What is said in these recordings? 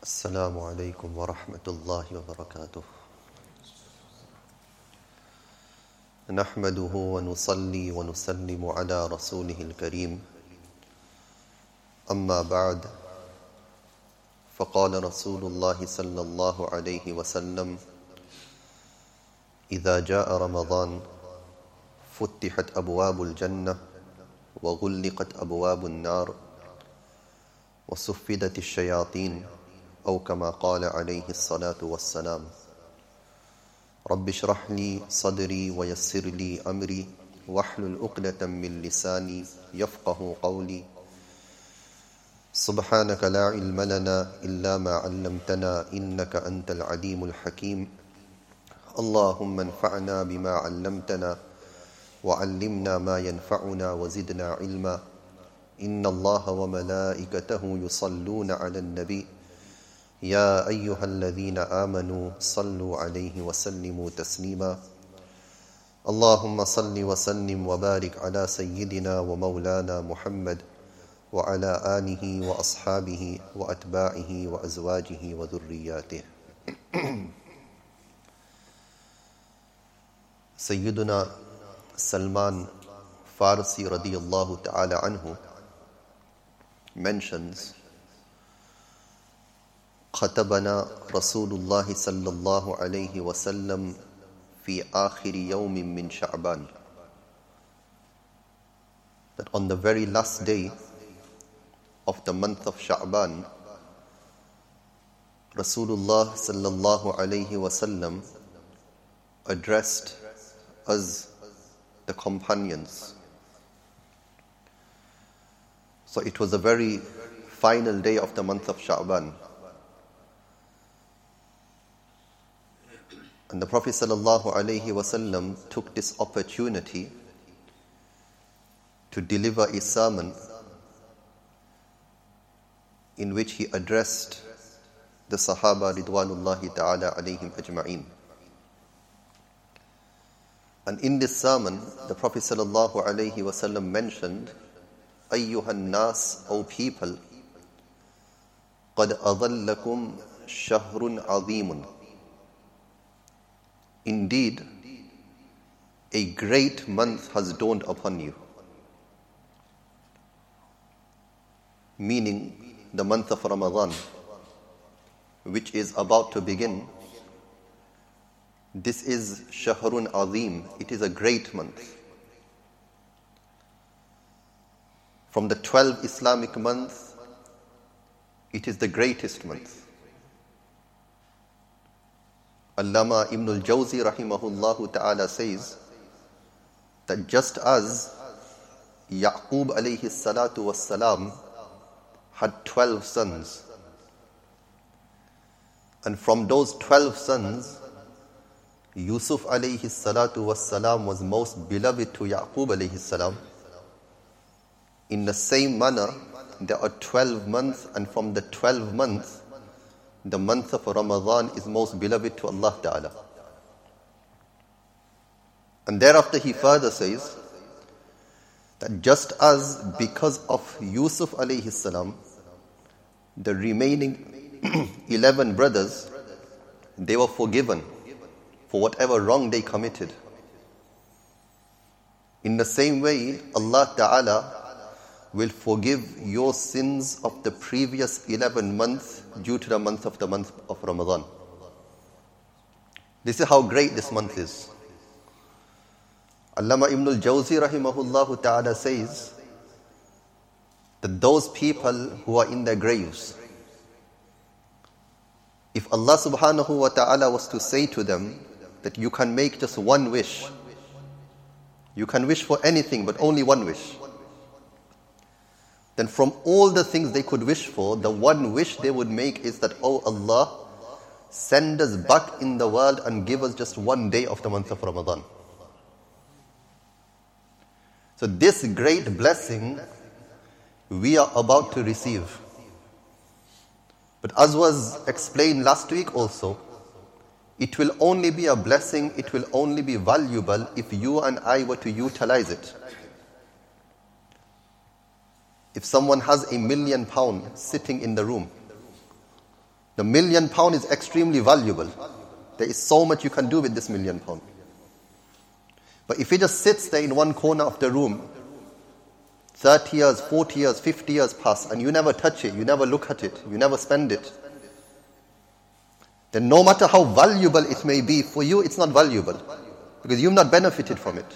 السلام عليكم ورحمة الله وبركاته. نحمده ونصلي ونسلم على رسوله الكريم. أما بعد، فقال رسول الله صلى الله عليه وسلم: إذا جاء رمضان فتحت أبواب الجنة وغلقت أبواب النار وصفدت الشياطين، أو كما قال عليه الصلاة والسلام. رب اشرح لي صدري ويسر لي أمري واحلل عقدة من لساني يفقه قولي. سبحانك لا علم لنا إلا ما علمتنا إنك أنت العليم الحكيم. اللهم انفعنا بما علمتنا وعلمنا ما ينفعنا وزدنا علما. إن الله وملائكته يصلون على النبي يا أيها الذين آمنوا صلوا عليه وسلموا تسليما. اللهم صل وسلم وبارك على سيدنا ومولانا محمد وعلى آله وأصحابه وأتباعه وأزواجه وذرياته. Sayyiduna Salman Farsi radiyallahu ta'ala anhu mentions, خطبنا رسول الله صلى الله عليه وسلم في آخر يوم من شعبان, that on the very last day of the month of Sha'ban, Rasulullah sallallahu alayhi wasallam addressed us, the companions. So it was the very final day of the month of Sha'ban. And the Prophet sallallahu alaihi wasallam took this opportunity to deliver a sermon in which he addressed the Sahaba ridwanullahi ta'ala alayhim ajma'in. And in this sermon, the Prophet sallallahu alaihi wasallam mentioned, Ayyuhan nas, O people, qad adhallakum shahrun azimun. Indeed, a great month has dawned upon you. Meaning the month of Ramadan, which is about to begin. This is Shahrun Azim. It is a great month. From the 12 Islamic months, it is the greatest month. Allama Ibn al-Jawzi rahimahullah ta'ala says that just as Yaqub alayhi salatu wassalam had 12 sons, and from those 12 sons, Yusuf alayhi salatu wassalam was most beloved to Yaqub alayhi salam. In the same manner, there are 12 months, and from the 12 months, the month of Ramadan is most beloved to Allah Ta'ala. And thereafter he further says that just as because of Yusuf alayhi salam, the remaining 11 brothers, they were forgiven for whatever wrong they committed. In the same way, Allah Ta'ala will forgive your sins of the previous 11 months due to the month of Ramadan. This is how great this month is. Allama Ibn al-Jawzi rahimahullah ta'ala says that those people who are in their graves, if Allah subhanahu wa ta'ala was to say to them that you can make just one wish, you can wish for anything but only one wish, then from all the things they could wish for, the one wish they would make is that, oh Allah, send us back in the world and give us just one day of the month of Ramadan. So this great blessing we are about to receive. But as was explained last week also, it will only be a blessing, it will only be valuable if you and I were to utilize it. If someone has £1 million sitting in the room, The £1 million is extremely valuable. There is so much you can do with this £1 million. But if it just sits there in one corner of the room, 30 years, 40 years, 50 years pass, and you never touch it, you never look at it, you never spend it, then no matter how valuable it may be, for you it's not valuable, because you've not benefited from it.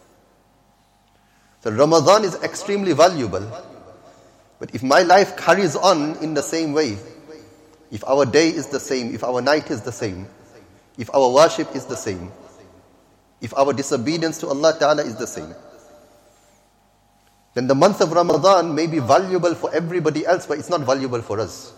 So Ramadan is extremely valuable. But if my life carries on in the same way, if our day is the same, if our night is the same, if our worship is the same, if our disobedience to Allah Ta'ala is the same, then the month of Ramadan may be valuable for everybody else, but it's not valuable for us.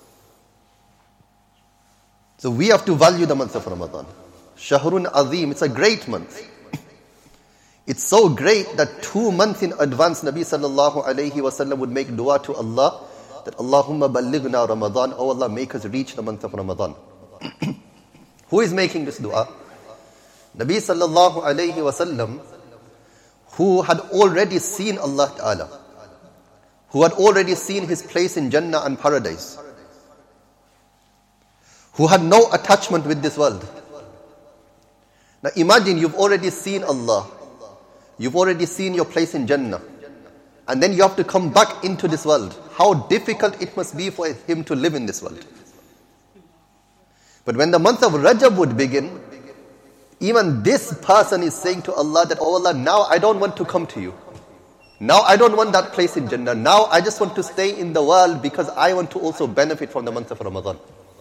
So we have to value the month of Ramadan. Shahrun Azim, it's a great month. It's so great that 2 months in advance, Nabi sallallahu alayhi wasallam would make dua to Allah that Allahumma ballighna Ramadan, oh Allah, make us reach the month of Ramadan. Who is making this dua? Nabi sallallahu alayhi wasallam, who had already seen Allah Ta'ala, who had already seen his place in Jannah and paradise, who had no attachment with this world. Now imagine you've already seen Allah, you've already seen your place in Jannah, and then you have to come back into this world. How difficult it must be for him to live in this world. But when the month of Rajab would begin, even this person is saying to Allah that, oh Allah, now I don't want to come to you. Now I don't want that place in Jannah. Now I just want to stay in the world because I want to also benefit from the month of Ramadan.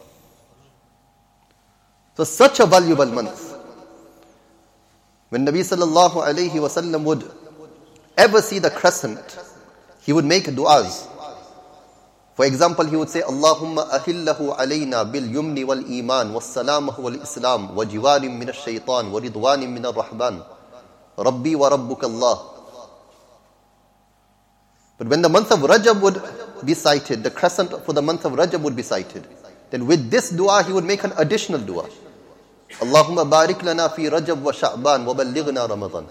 So such a valuable month. When Nabi sallallahu alayhi wasallam would ever see the crescent, he would make du'as. For example, he would say, Allahumma ahillahu alayna bil yumni wal iman was salamah wal islam wa jiwarim min ash-shaytan wa ridwanim min ar-rahman Rabbi wa rabbuka Allah. But when the month of Rajab would be cited, the crescent for the month of Rajab would be cited, then with this dua he would make an additional dua. Allahumma barik lana fi Rajab wa Sha'ban wa ballighna Ramadan.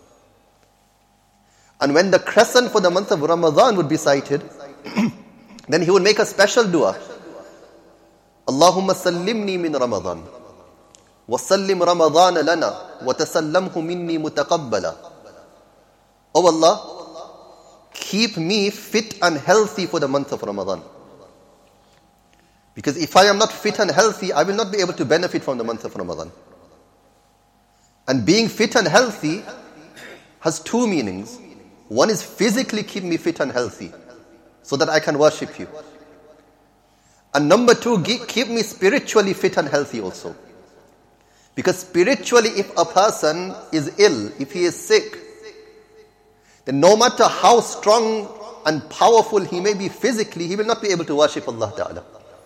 And when the crescent for the month of Ramadan would be cited, then he would make a special dua. Allahumma sallimni min Ramadan wa sallim Ramadan lana wa tasallamhu minni mutaqabbala. Oh Allah, keep me fit and healthy for the month of Ramadan. Because if I am not fit and healthy, I will not be able to benefit from the month of Ramadan. And being fit and healthy has 2 meanings. One is physically keep me fit and healthy, so that I can worship you. And number 2, keep me spiritually fit and healthy also. Because spiritually, if a person is ill, if he is sick, then no matter how strong and powerful he may be physically, he will not be able to worship Allah Ta'ala.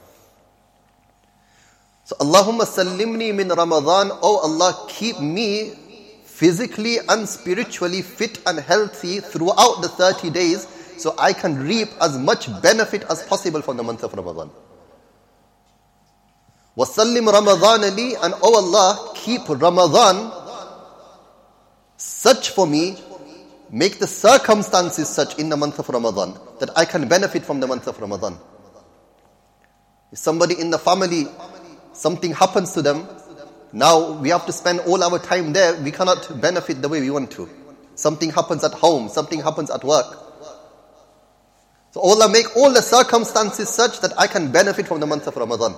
So Allahumma sallimni min Ramadan, oh Allah, keep me physically and spiritually fit and healthy throughout the 30 days, so I can reap as much benefit as possible from the month of Ramadan. Wasallim Ramadan li, and oh Allah, keep Ramadan such for me, make the circumstances such in the month of Ramadan that I can benefit from the month of Ramadan. If somebody in the family, something happens to them, now we have to spend all our time there, we cannot benefit the way we want to. Something happens at home, something happens at work. So Allah, make all the circumstances such that I can benefit from the month of Ramadan.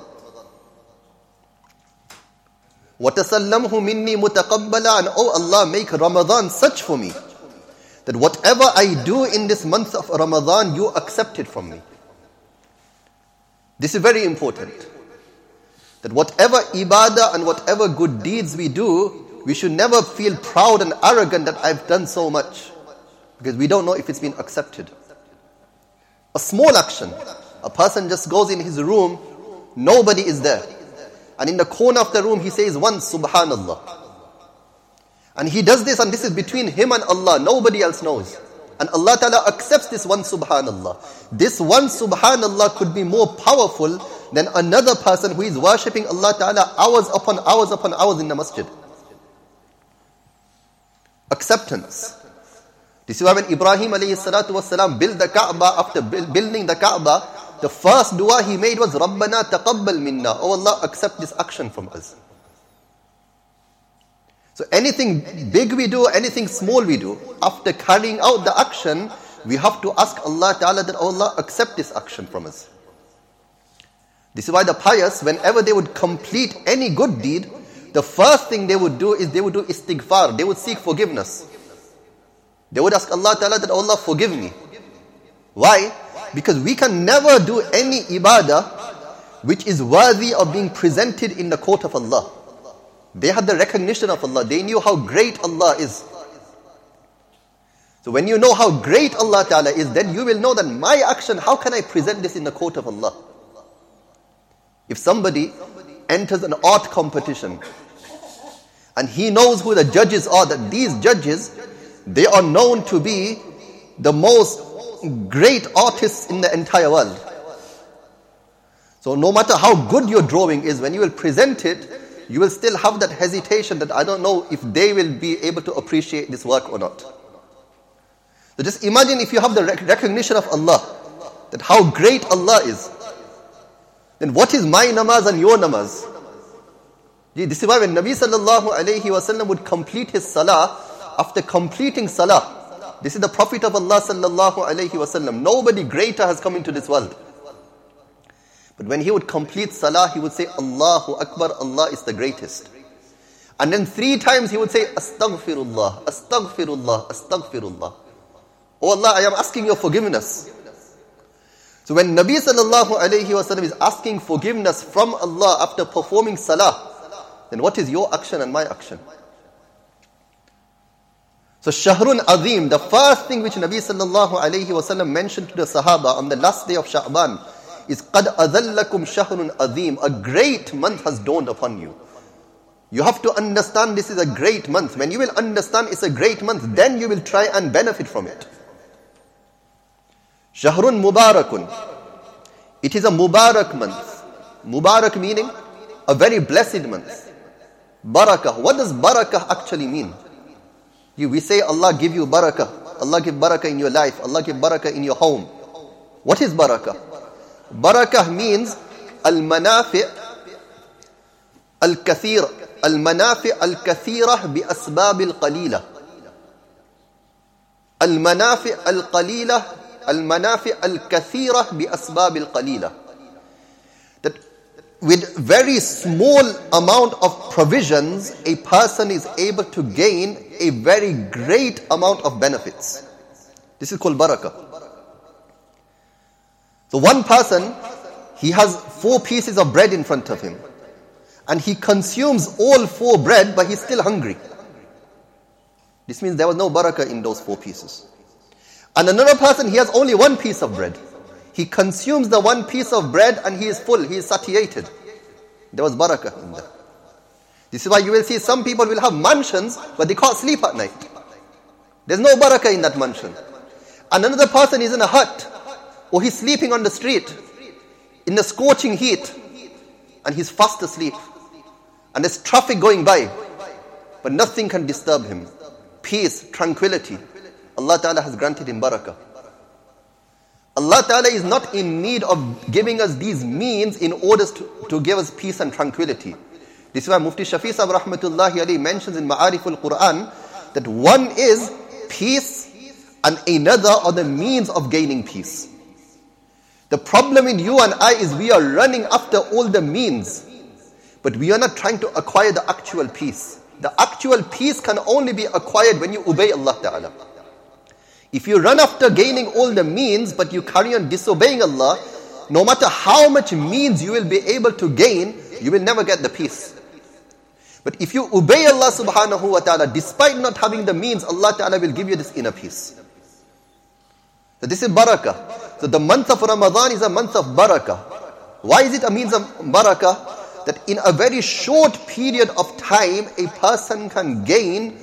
وَتَسَلَّمْهُ مِنِّي مُتَقَبَّلًا, and oh Allah, make Ramadan such for me that whatever I do in this month of Ramadan, you accept it from me. This is very important. That whatever ibadah and whatever good deeds we do, we should never feel proud and arrogant that I've done so much, because we don't know if it's been accepted. A small action, a person just goes in his room, nobody is there, and in the corner of the room he says once Subhanallah, and he does this, and this is between him and Allah, nobody else knows, and Allah Ta'ala accepts this one Subhanallah. This one Subhanallah could be more powerful than another person who is worshipping Allah Ta'ala hours upon hours in the masjid. Acceptance. This is why when Ibrahim alayhi salatu was salam built the Kaaba, after building the Kaaba, the first dua he made was Rabbana taqabbal minna. Oh Allah, accept this action from us. So anything big we do, anything small we do, after carrying out the action, we have to ask Allah Ta'ala that, oh Allah, accept this action from us. This is why the pious, whenever they would complete any good deed, the first thing they would do is they would do istighfar. They would seek forgiveness. They would ask Allah Ta'ala that, oh Allah, forgive me. Why? Because we can never do any ibadah which is worthy of being presented in the court of Allah. They had the recognition of Allah. They knew how great Allah is. So when you know how great Allah Ta'ala is, then you will know that my action, how can I present this in the court of Allah? If somebody enters an art competition and he knows who the judges are, that these judges, they are known to be the most great artists in the entire world. So no matter how good your drawing is, when you will present it, you will still have that hesitation that I don't know if they will be able to appreciate this work or not. So just imagine if you have the recognition of Allah, that how great Allah is, then what is my namaz and your namaz? This is why when Nabi sallallahu alayhi wasallam would complete his salah, after completing salah, this is the Prophet of Allah sallallahu alayhi wasallam. Nobody greater has come into this world. But when he would complete salah, he would say, Allahu Akbar, Allah is the greatest. And then 3 times he would say, Astaghfirullah, Astaghfirullah, Astaghfirullah. Oh Allah, I am asking your forgiveness. So when Nabi sallallahu alayhi wasallam is asking forgiveness from Allah after performing salah, then what is your action and my action? So Shahrun Azim, the first thing which Nabi sallallahu alayhi wasallam mentioned to the Sahaba on the last day of Sha'ban is قَدْ أَذَلَّكُمْ شَهْرٌ Azim. A great month has dawned upon you. You have to understand this is a great month. When you will understand it's a great month, then you will try and benefit from it. Shahrun Mubarakun. It is a Mubarak month. Mubarak meaning a very blessed month. Barakah. What does barakah actually mean? We say Allah give you barakah. Allah give barakah in your life. Allah give barakah in your home. What is barakah? Barakah means al-manafi' al-kathira. Al-manafi' al-kathira bi asbab al-qalila. Al-manafi' al-qalila. Al-manafi' al-kathira bi asbab al-qalila. That with very small amount of provisions, a person is able to gain a very great amount of benefits. This is called barakah. So one person, he has 4 pieces of bread in front of him. And he consumes all 4 bread, but he's still hungry. This means there was no barakah in those 4 pieces. And another person, he has only 1 piece of bread. He consumes the 1 piece of bread and he is full, he is satiated. There was barakah in that. This is why you will see some people will have mansions, but they can't sleep at night. There's no barakah in that mansion. And another person is in a hut, or he's sleeping on the street, in the scorching heat, and he's fast asleep. And there's traffic going by, but nothing can disturb him. Peace, tranquility. Allah Ta'ala has granted him barakah. Allah Ta'ala is not in need of giving us these means in order to give us peace and tranquility. This is why Mufti Shafi Sahib Rahmatullahi Alayhi mentions in Ma'arif al-Quran that one is peace and another are the means of gaining peace. The problem in you and I is we are running after all the means, but we are not trying to acquire the actual peace. The actual peace can only be acquired when you obey Allah Ta'ala. If you run after gaining all the means, but you carry on disobeying Allah, no matter how much means you will be able to gain, you will never get the peace. But if you obey Allah subhanahu wa ta'ala, despite not having the means, Allah Ta'ala will give you this inner peace. So this is barakah. So the month of Ramadan is a month of barakah. Why is it a means of barakah? That in a very short period of time, a person can gain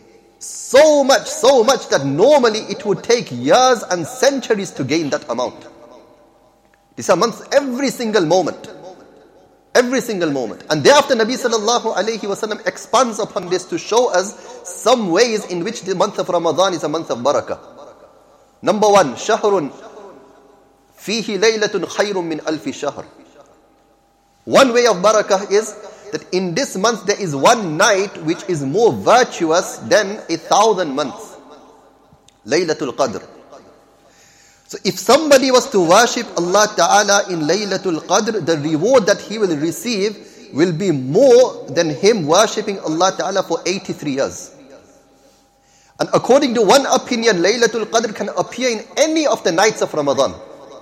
so much that normally it would take years and centuries to gain that amount. This is a month every single moment. Every single moment. And thereafter Nabi sallallahu alayhi wasallam expands upon this to show us some ways in which the month of Ramadan is a month of barakah. Number 1, shahrun فِيهِ لَيْلَةٌ خَيْرٌ مِّنْ أَلْفِ شَهْرٍ. One way of barakah is that in this month there is one night which is more virtuous than 1,000 months. Laylatul Qadr. So if somebody was to worship Allah Ta'ala in Laylatul Qadr, the reward that he will receive will be more than him worshipping Allah Ta'ala for 83 years. And according to one opinion, Laylatul Qadr can appear in any of the nights of Ramadan.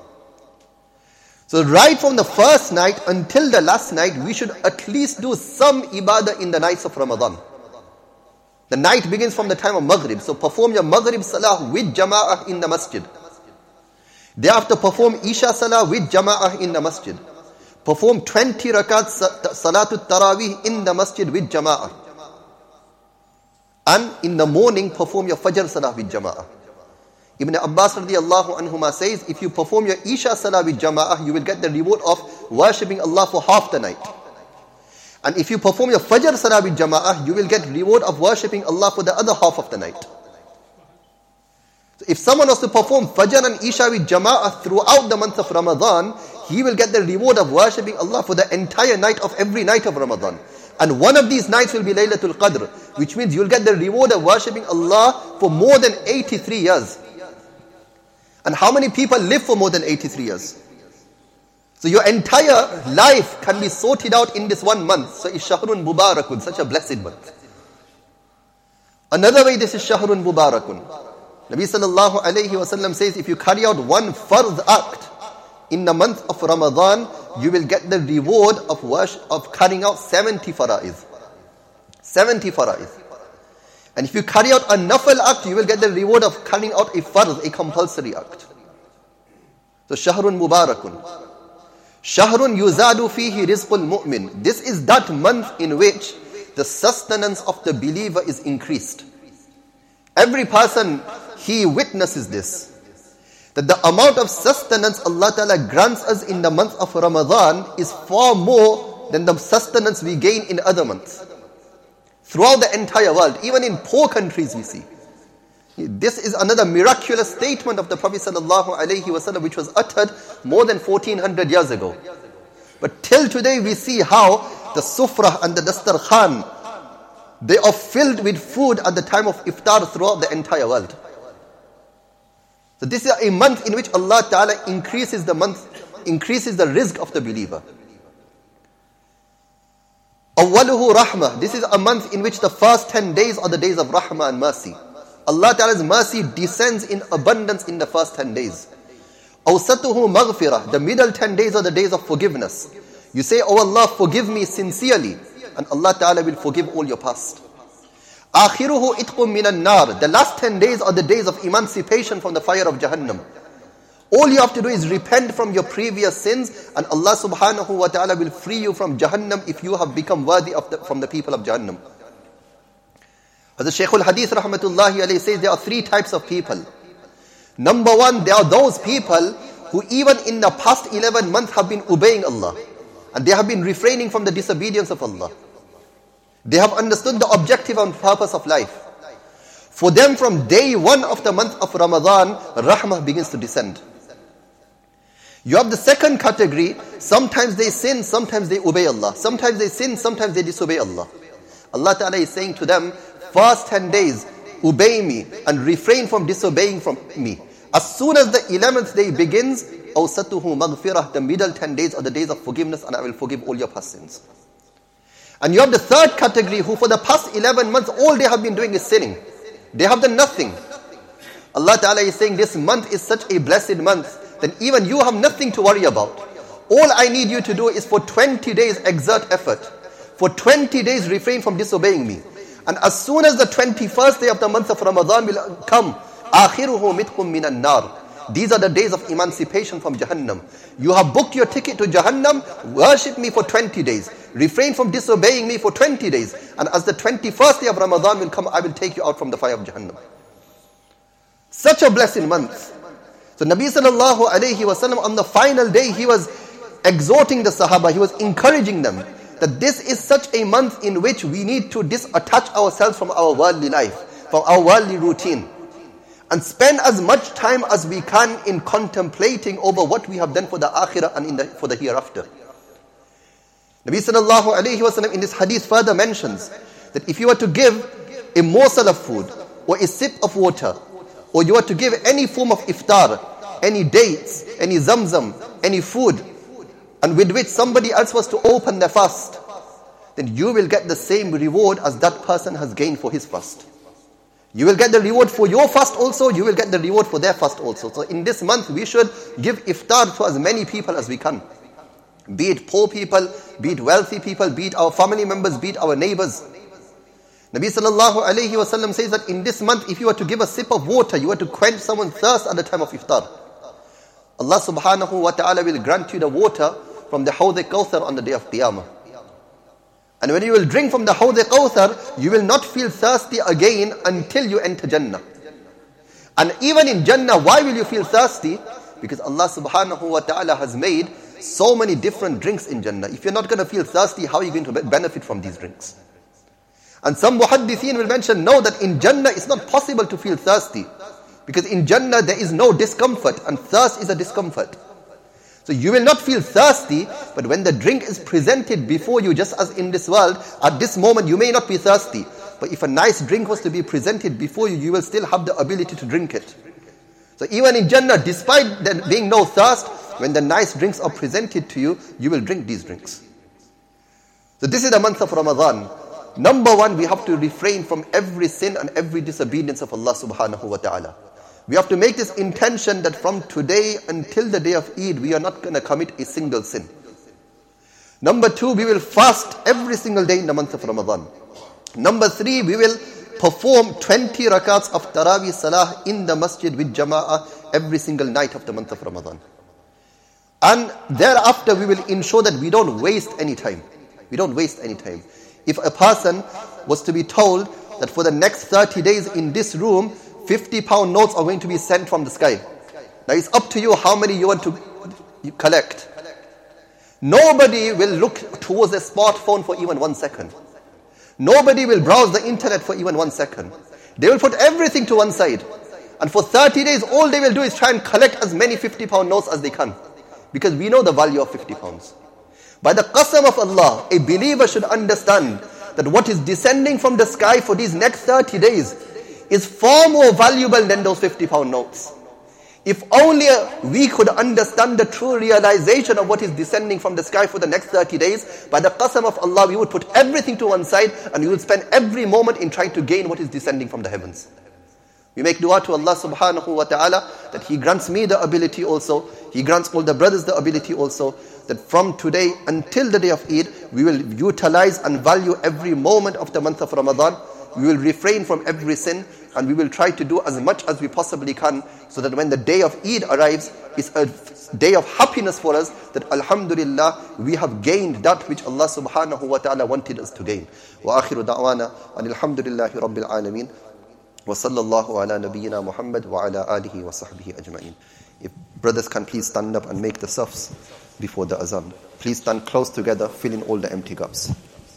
So right from the first night until the last night, we should at least do some ibadah in the nights of Ramadan. The night begins from the time of Maghrib. So perform your Maghrib Salah with Jama'ah in the masjid. Thereafter perform Isha Salah with Jama'ah in the masjid. Perform 20 rakats Salatul Tarawih in the masjid with Jama'ah. And in the morning perform your Fajr Salah with Jama'ah. Ibn Abbas radiyallahu anhuma says, if you perform your Isha Salah with Jama'ah, you will get the reward of worshipping Allah for half the night. And if you perform your Fajr Salah with Jama'ah, you will get reward of worshipping Allah for the other half of the night. So if someone was to perform Fajr and Isha with Jama'ah throughout the month of Ramadan, he will get the reward of worshipping Allah for the entire night of every night of Ramadan. And one of these nights will be Laylatul Qadr, which means you'll get the reward of worshipping Allah for more than 83 years. And how many people live for more than 83 years? So your entire life can be sorted out in this one month. So it's Shahrun Mubarakun, such a blessed month. Another way this is Shahrun Mubarakun. Nabi sallallahu alayhi wa sallam says, if you carry out one fard act in the month of Ramadan, you will get the reward of carrying out 70 fara'id. 70 fara'id. And if you carry out a nafal act, you will get the reward of carrying out a fard, a compulsory act. So Shahrun Mubarakun. Shahrun yuzadu fihi rizqul mu'min. This is that month in which the sustenance of the believer is increased. Every person, he witnesses this. That the amount of sustenance Allah Ta'ala grants us in the month of Ramadan is far more than the sustenance we gain in other months. Throughout the entire world, even in poor countries we see. This is another miraculous statement of the Prophet ﷺ, which was uttered more than 1400 years ago. But till today we see how the sufrah and the dastarkhan, they are filled with food at the time of iftar throughout the entire world. So this is a month in which Allah Ta'ala increases the rizq of the believer. Awwaluhu rahmah. This is a month in which the first 10 days are the days of rahmah and mercy. Allah Ta'ala's mercy descends in abundance in the first 10 days. Awsatuhu maghfirah. The middle 10 days are the days of forgiveness. You say, oh Allah, forgive me sincerely, and Allah Ta'ala will forgive all your past. Akhiruhu itqum minan nar. The last 10 days are the days of emancipation from the fire of Jahannam. All you have to do is repent from your previous sins, and Allah subhanahu wa ta'ala will free you from Jahannam if you have become worthy from the people of Jahannam. As the Shaykh al-Hadith rahmatullahi alayhi says, there are 3 types of people. Number 1, there are those people who even in the past 11 months have been obeying Allah, and they have been refraining from the disobedience of Allah. They have understood the objective and purpose of life. For them, from day 1 of the month of Ramadan, rahmah begins to descend. You have the second category. Sometimes they sin, sometimes they obey Allah. Sometimes they sin, sometimes they disobey Allah. Allah Ta'ala is saying to them, first 10 days, obey me and refrain from disobeying from me. As soon as the 11th day begins, awsatuhu maghfirah, the middle 10 days are the days of forgiveness, and I will forgive all your past sins. And you have the third category who for the past 11 months, all they have been doing is sinning. They have done nothing. Allah Ta'ala is saying this month is such a blessed month that even you have nothing to worry about. All I need you to do is for 20 days exert effort. For 20 days refrain from disobeying me. And as soon as the 21st day of the month of Ramadan will come, akhiruhu mitqum minan nar. These are the days of emancipation from Jahannam. You have booked your ticket to Jahannam, worship me for 20 days. Refrain from disobeying me for 20 days. And as the 21st day of Ramadan will come, I will take you out from the fire of Jahannam. Such a blessed month. So Nabi sallallahu alayhi wa sallam, on the final day, he was exhorting the Sahaba, he was encouraging them that this is such a month in which we need to disattach ourselves from our worldly life, from our worldly routine. And spend as much time as we can in contemplating over what we have done for the akhirah and for the hereafter. Nabi sallallahu alayhi wa sallam in this hadith further mentions that if you were to give a morsel of food or a sip of water, or you were to give any form of iftar, any dates, any zamzam, any food, and with which somebody else was to open their fast, then you will get the same reward as that person has gained for his fast. You will get the reward for your fast also, you will get the reward for their fast also. So in this month, we should give iftar to as many people as we can. Be it poor people, be it wealthy people, be it our family members, be it our neighbors. Nabi sallallahu alayhi wa sallam says that in this month, if you were to give a sip of water, you were to quench someone's thirst at the time of iftar, Allah subhanahu wa ta'ala will grant you the water from the Hawd al-Kawthar on the day of Qiyamah. And when you will drink from the Hawd al-Kawthar, you will not feel thirsty again until you enter Jannah. And even in Jannah, why will you feel thirsty? Because Allah subhanahu wa ta'ala has made so many different drinks in Jannah. If you're not going to feel thirsty, how are you going to benefit from these drinks? And some muhaddithin will mention, no, that in Jannah it's not possible to feel thirsty. Because in Jannah there is no discomfort, and thirst is a discomfort. So you will not feel thirsty, but when the drink is presented before you, just as in this world, at this moment you may not be thirsty. But if a nice drink was to be presented before you, you will still have the ability to drink it. So even in Jannah, despite there being no thirst, when the nice drinks are presented to you, you will drink these drinks. So this is the month of Ramadan. Number one, we have to refrain from every sin and every disobedience of Allah subhanahu wa ta'ala. We have to make this intention that from today until the day of Eid, we are not going to commit a single sin. Number two, we will fast every single day in the month of Ramadan. Number three, we will perform 20 rakats of Taraweeh Salah in the masjid with Jama'ah every single night of the month of Ramadan. And thereafter, we will ensure that we don't waste any time. We don't waste any time. If a person was to be told that for the next 30 days in this room, 50-pound notes are going to be sent from the sky. Now it's up to you how many you want to collect. Nobody will look towards a smartphone for even 1 second. Nobody will browse the internet for even 1 second. They will put everything to one side. And for 30 days, all they will do is try and collect as many 50-pound notes as they can. Because we know the value of 50 pounds. By the qasam of Allah, a believer should understand that what is descending from the sky for these next 30 days is far more valuable than those 50-pound notes. If only we could understand the true realization of what is descending from the sky for the next 30 days, by the qasam of Allah, we would put everything to one side and we would spend every moment in trying to gain what is descending from the heavens. We make dua to Allah subhanahu wa ta'ala that He grants me the ability also, He grants all the brothers the ability also, that from today until the day of Eid, we will utilize and value every moment of the month of Ramadan. We will refrain from every sin and we will try to do as much as we possibly can, so that when the day of Eid arrives, it's a day of happiness for us, that alhamdulillah, we have gained that which Allah subhanahu wa ta'ala wanted us to gain. Wa akhiru da'wana and alhamdulillahi rabbil alameen. Wa sallallahu ala nabiyyina Muhammad wa ala alihi wa sahbihi ajma'in. If brothers can please stand up and make the safs before the azan. Please stand close together, fill in all the empty gaps.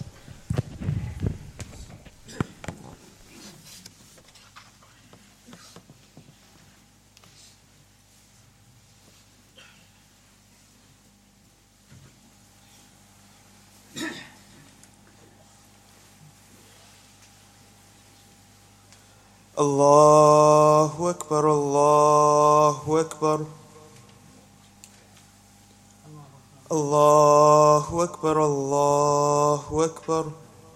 Allahu Akbar, Allahu Akbar. Allahu Akbar, Allahu Akbar.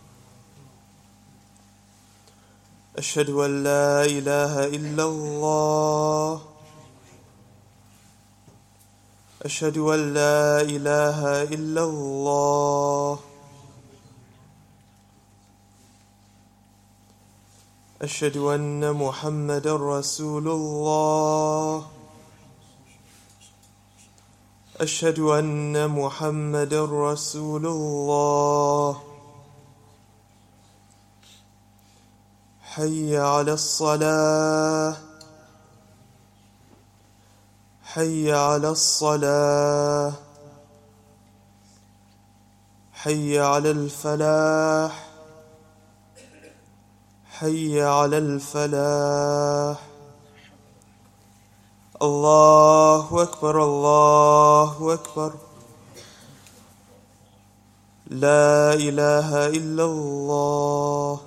Ashhadu an la ilaha illallah. Ashhadu an la ilaha illallah. أشهد أن محمد رسول الله أشهد أن محمد رسول الله حي على الصلاة حي على الصلاة حي على الفلاح حي على الفلاح الله أكبر الله أكبر. لا إله إلا الله.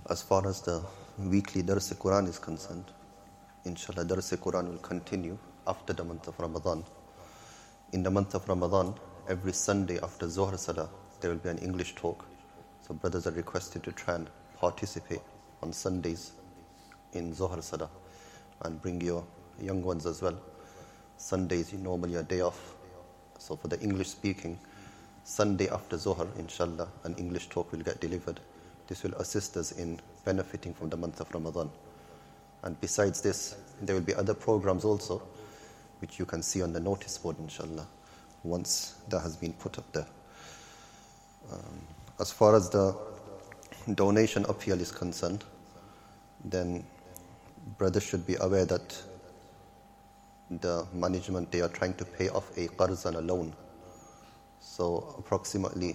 As far as the weekly Dars Quran is concerned, inshallah Dars Quran will continue after the month of Ramadan. In the month of Ramadan, every Sunday after Zohar Salah, there will be an English talk. So brothers are requested to try and participate on Sundays in Zohar Salah and bring your young ones as well. Sundays, you normally a day off. So for the English speaking, Sunday after Zohar, inshallah, an English talk will get delivered. This will assist us in benefiting from the month of Ramadan. And besides this, there will be other programs also, which you can see on the notice board, inshallah, once that has been put up there. As far as the donation appeal is concerned, then brothers should be aware that the management, they are trying to pay off a qarz and a loan. So approximately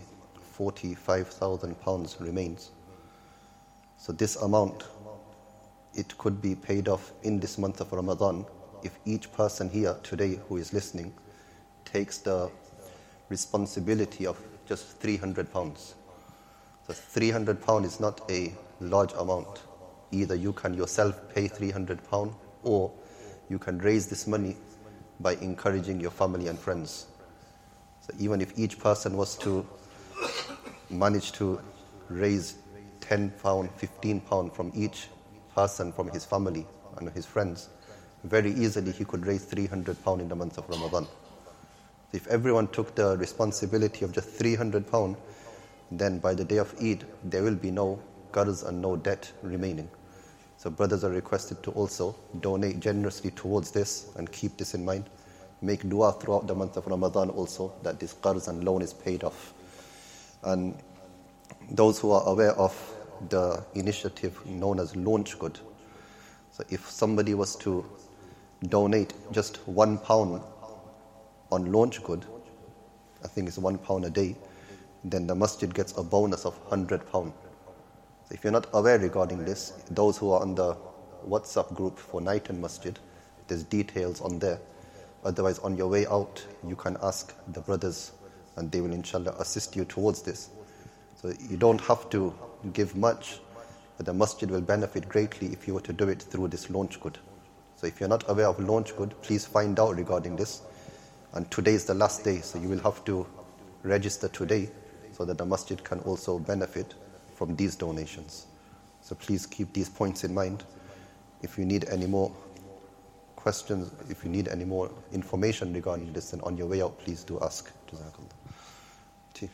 £45,000 remains. So this amount, it could be paid off in this month of Ramadan if each person here today who is listening takes the responsibility of just £300. So £300 is not a large amount. Either you can yourself pay £300 or you can raise this money by encouraging your family and friends. So even if each person was to manage to raise £10, £15 from each person from his family and his friends, very easily he could raise £300 in the month of Ramadan. If everyone took the responsibility of just £300, then by the day of Eid, there will be no qarz and no debt remaining. So brothers are requested to also donate generously towards this and keep this in mind. Make dua throughout the month of Ramadan also that this qarz and loan is paid off. And those who are aware of the initiative known as Launch Good, so if somebody was to donate just £1 on Launch Good, I think it's £1 a day, then the masjid gets a bonus of £100. So if you're not aware regarding this, those who are on the WhatsApp group for Nighton Masjid, there's details on there. Otherwise, on your way out, you can ask the brothers and they will inshallah assist you towards this. So you don't have to give much, but the masjid will benefit greatly if you were to do it through this Launch Good. So if you're not aware of Launch Good, please find out regarding this. And today is the last day, so you will have to register today so that the masjid can also benefit from these donations. So please keep these points in mind. If you need any more questions, if you need any more information regarding this, then on your way out, please do ask. Jazakallah.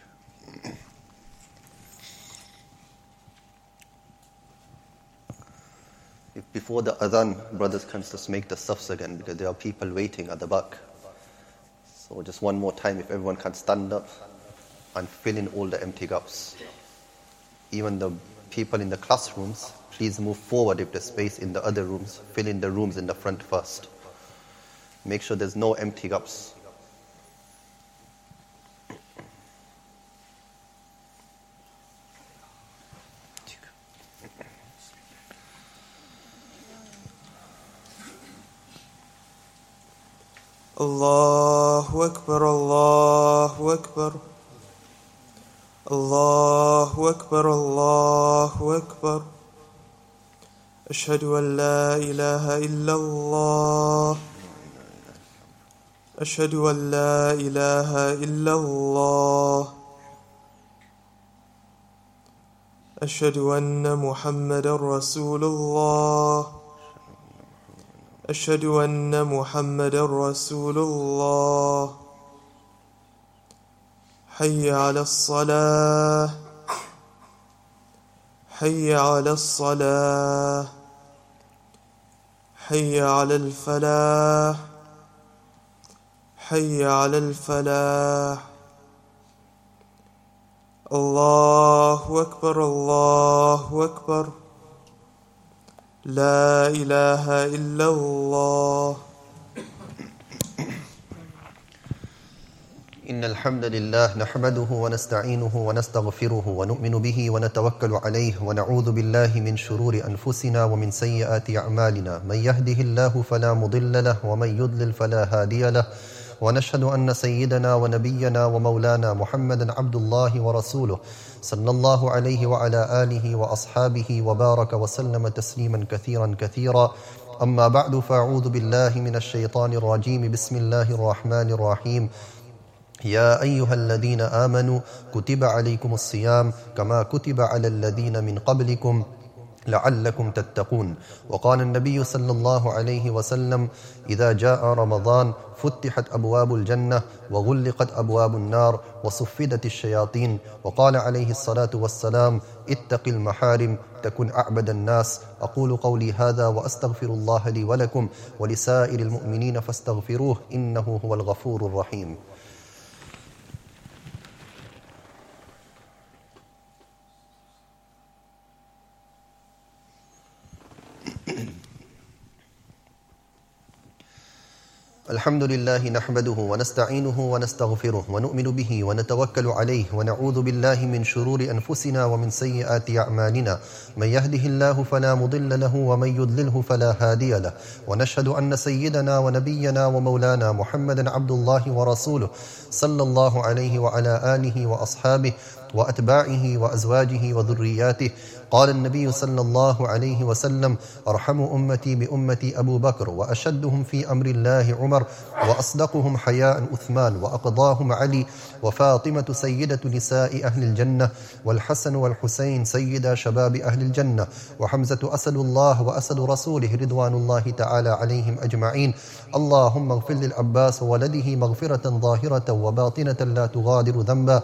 If before the adhan, brothers can just make the safs again, because there are people waiting at the back. So just one more time, if everyone can stand up and fill in all the empty gaps. Even the people in the classrooms, please move forward if there's space in the other rooms. Fill in the rooms in the front first. Make sure there's no empty gaps. Allahu Akbar, Allahu Akbar. Allahu Akbar, Allahu Akbar. Ashhadu an la ilaha illallah. Ashhadu an la ilaha illallah. Ashhadu anna Muhammadan Rasulullah. أشهد أن محمد رسول الله. حي على الصلاة. حي على الصلاة. حي على الفلاح. حي على الفلاح. الله أكبر، الله أكبر. لا إله إلا الله. إن الحمد لله نحمده ونستعينه ونستغفره ونؤمن به ونتوكل عليه ونعوذ بالله من شرور أنفسنا ومن سيئات أعمالنا. من يهده الله فلا مضل له ومن يضلل فلا هادي له ونشهد أن سيدنا ونبينا ومولانا محمدا عبد الله ورسوله صلى الله عليه وعلى آله وأصحابه وبارك وسلم تسليما كثيرا كثيرا. أما بعد، فأعوذ بالله من الشيطان الرجيم. بسم الله الرحمن الرحيم. يا أيها الذين آمنوا كتب عليكم الصيام كما كتب على الذين من قبلكم لعلكم تتقون. وقال النبي صلى الله عليه وسلم: إذا جاء رمضان فتحت أبواب الجنة وغلقت أبواب النار وصفدت الشياطين. وقال عليه الصلاة والسلام: اتق المحارم تكن أعبد الناس. أقول قولي هذا وأستغفر الله لي ولكم ولسائر المؤمنين فاستغفروه إنه هو الغفور الرحيم. الحمد لله نحمده ونستعينه ونستغفره ونؤمن به ونتوكل عليه ونعوذ بالله من شرور أنفسنا ومن سيئات أعمالنا. من يهده الله فلا مضل له ومن يضلله فلا هادي له. ونشهد أن سيدنا ونبينا ومولانا محمدا عبد الله ورسوله صلى الله عليه وعلى آله وأصحابه وأتباعه وأزواجه وذرياته. قال النبي صلى الله عليه وسلم: أرحم أمتي بأمتي أبو بكر، وأشدهم في أمر الله عمر، وأصدقهم حياء عثمان، وأقضاهم علي، وفاطمة سيدة نساء أهل الجنة، والحسن والحسين سيدا شباب أهل الجنة، وحمزة أسد الله وأسد رسوله رضوان الله تعالى عليهم أجمعين. اللهم اغفر للعباس وولده مغفرة ظاهرة وباطنة لا تغادر ذنبا.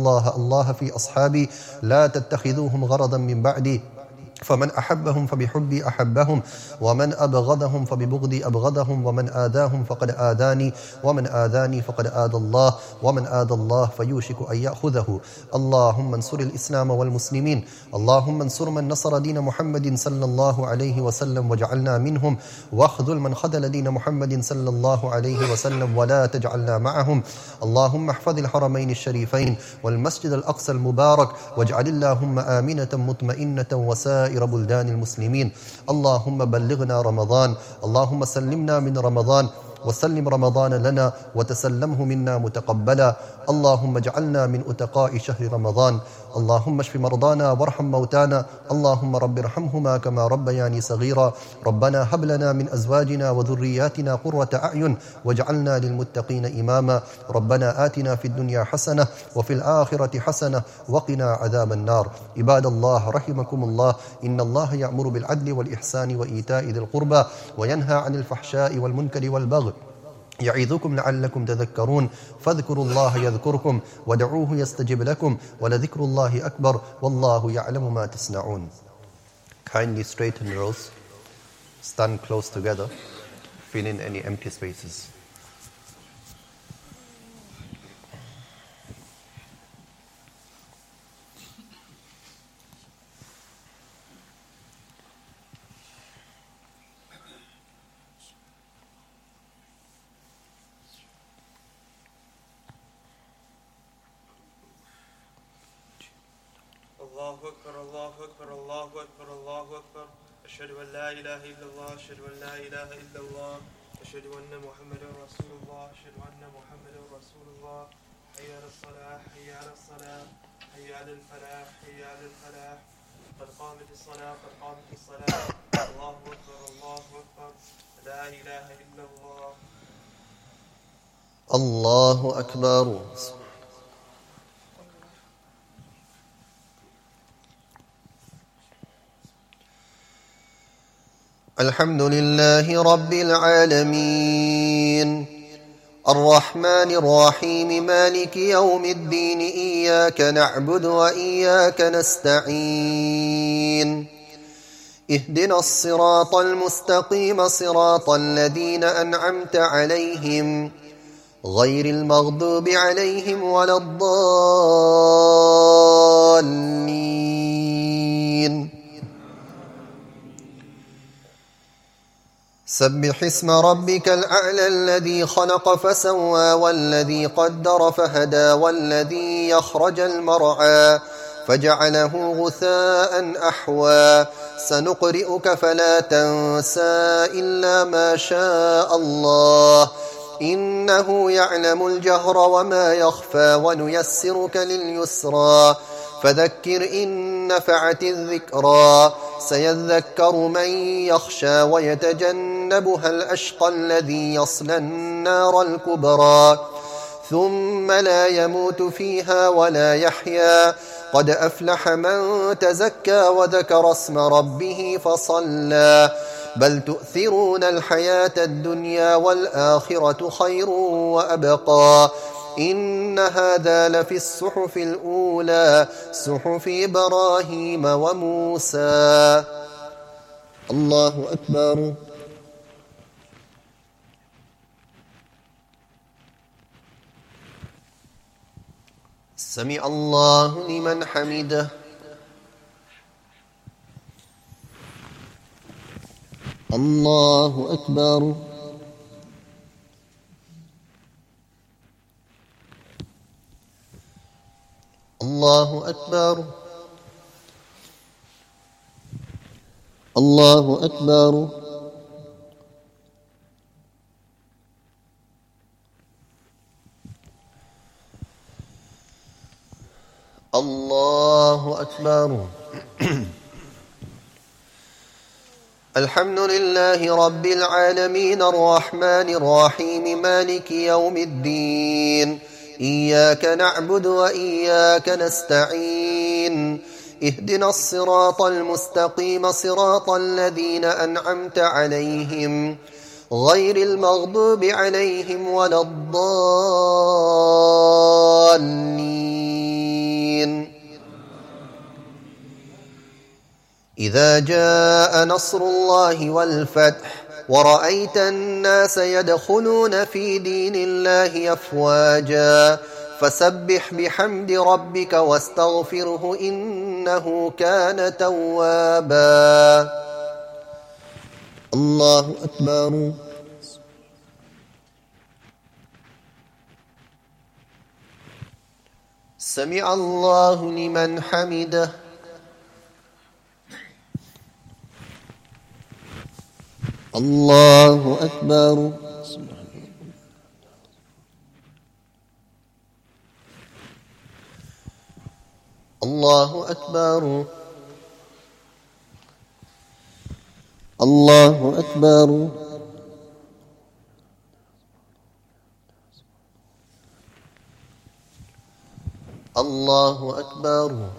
الله في أصحابي لا تتخذوهم غرضا من بعدي، فمن أحبهم فبحبي أحبهم، ومن أبغضهم فببغضي أبغضهم، ومن آذاهم فقد آذاني، ومن آذاني فقد آذى الله، ومن آذى الله فيوشك أن يأخذه. اللهم انصر الإسلام والمسلمين. اللهم انصر من نصر دين محمد صلى الله عليه وسلم واجعلنا منهم، واخذل من خذل دين محمد صلى الله عليه وسلم ولا تجعلنا معهم. اللهم احفظ الحرمين الشريفين والمسجد الأقصى المبارك، واجعل اللهم آمنة مطمئنة وسائر بلدان المسلمين. اللهم بلغنا رمضان. اللهم سلمنا من رمضان وسلم رمضان لنا وتسلمه منا متقبلا. اللهم اجعلنا من أتقاء شهر رمضان. اللهم اشف مرضانا وارحم موتانا. اللهم رب ارحمهما كما ربياني صغيرا. ربنا هب لنا من أزواجنا وذرياتنا قرة أعين واجعلنا للمتقين إماما. ربنا آتنا في الدنيا حسنة وفي الآخرة حسنة وقنا عذاب النار. عباد الله رحمكم الله، إن الله يأمر بالعدل والإحسان وإيتاء ذي القربى وينهى عن الفحشاء والمنكر والبغي يعظكم لعلكم تذكرون. فاذكروا الله يذكركم ودعوه يستجب لكم ولذكر الله أكبر والله يعلم ما تصنعون. Kindly straighten rows. Stand close together. Fill in any empty spaces. الله أكبر الله أكبر الله أكبر الله أكبر. أشهد أن لا إله إلا الله أشهد أن لا إله إلا الله أشهد أن محمدا رسول الله أشهد أن محمدا رسول الله. حي على الصلاة حي على الصلاة حي على الفلاح حي على الفلاح. قد قامت الصلاة قد قامت الصلاة. الله أكبر الله أكبر. لا إله إلا الله. الله أكبر. الحمد لله رب العالمين الرحمن الرحيم مالك يوم الدين. إياك نعبد وإياك نستعين. اهدنا الصراط المستقيم صراط الذين أنعمت عليهم غير المغضوب عليهم ولا الضالين. سبح اسم ربك الأعلى الذي خلق فسوى والذي قدر فهدى والذي يخرج المرعى فجعله غثاء أحوى. سنقرئك فلا تنسى إلا ما شاء الله إنه يعلم الجهر وما يخفى ونيسرك لليسرى فذكر إن نفعت الذكرى سيذكر من يخشى ويتجنبها الأشقى الذي يصلى النار الكبرى ثم لا يموت فيها ولا يحيا قد أفلح من تزكى وذكر اسم ربه فصلى بل تؤثرون الحياة الدنيا والآخرة خير وأبقى إن هذا لفي الصحف الأولى صحف إبراهيم وموسى. الله أكبر. سمع الله لمن حمده. الله أكبر. الله أكبر. الله أكبر. الله أكبر. الحمد لله رب العالمين الرحمن الرحيم مالك يوم الدين إياك نعبد وإياك نستعين اهدنا الصراط المستقيم صراط الذين أنعمت عليهم غير المغضوب عليهم ولا الضالين. إذا جاء نصر الله والفتح ورأيت الناس يدخلون في دين الله أفواجا فسبح بحمد ربك واستغفره إنه كان توابا. الله أكبر. سمع الله لمن حمده. الله أكبر. الله أكبر. الله أكبر. الله أكبر.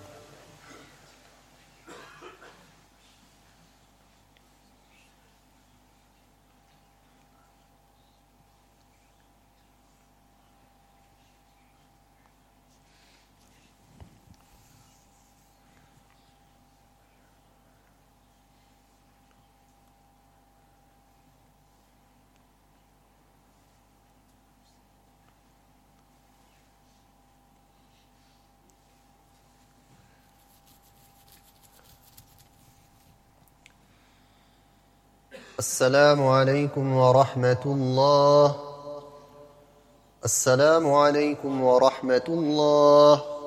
السلام عليكم ورحمة الله. السلام عليكم ورحمة الله.